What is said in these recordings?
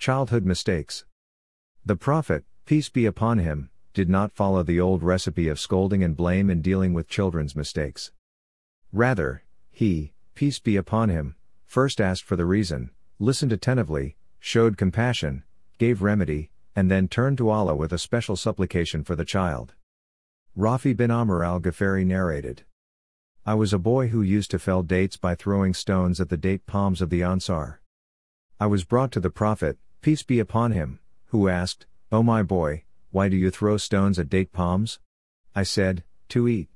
Childhood mistakes. The Prophet, peace be upon him, did not follow the old recipe of scolding and blame in dealing with children's mistakes. Rather, he, peace be upon him, first asked for the reason, listened attentively, showed compassion, gave remedy, and then turned to Allah with a special supplication for the child. Rafi bin Amr al-Ghafari narrated, I was a boy who used to fell dates by throwing stones at the date palms of the Ansar. I was brought to the Prophet, peace be upon him, who asked, O my boy, why do you throw stones at date palms? I said, to eat.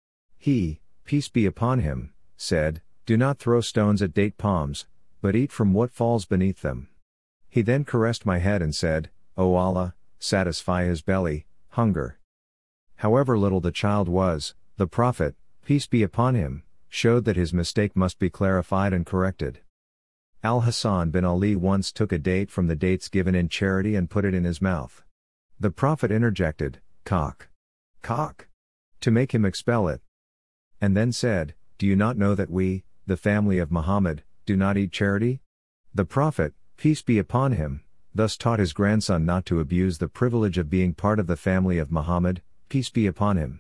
He, peace be upon him, said, do not throw stones at date palms, but eat from what falls beneath them. He then caressed my head and said, O Allah, satisfy his belly, hunger. However little the child was, the Prophet, peace be upon him, showed that his mistake must be clarified and corrected. Al-Hassan bin Ali once took a date from the dates given in charity and put it in his mouth. The Prophet interjected, cock, cock, to make him expel it. And then said, do you not know that we, the family of Muhammad, do not eat charity? The Prophet, peace be upon him, thus taught his grandson not to abuse the privilege of being part of the family of Muhammad, peace be upon him.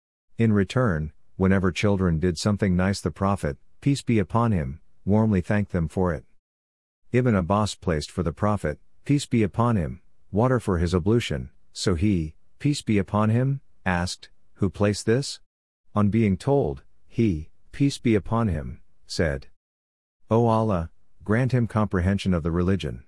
In return, whenever children did something nice, the Prophet, peace be upon him, warmly thanked them for it. Ibn Abbas placed for the Prophet, peace be upon him, water for his ablution, so he, peace be upon him, asked, who placed this? On being told, he, peace be upon him, said, O Allah, grant him comprehension of the religion.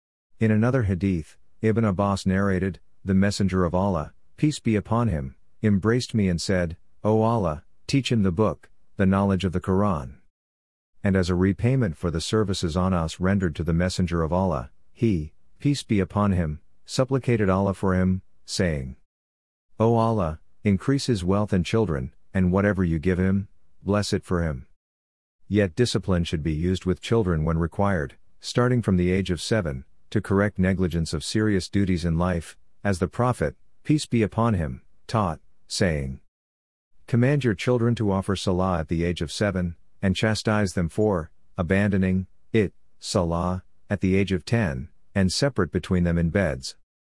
In another hadith, Ibn Abbas narrated, the Messenger of Allah, peace be upon him, embraced me and said, O Allah, teach him the book, the knowledge of the Quran. And as a repayment for the services on us rendered to the Messenger of Allah, he, peace be upon him, supplicated Allah for him, saying, O Allah, increase his wealth and children, and whatever you give him, bless it for him. Yet discipline should be used with children when required, starting from the age of 7, to correct negligence of serious duties in life, as the Prophet, peace be upon him, taught, saying, command your children to offer salah at the age of 7, and chastise them for abandoning it, salah, at the age of 10, and separate between them in beds,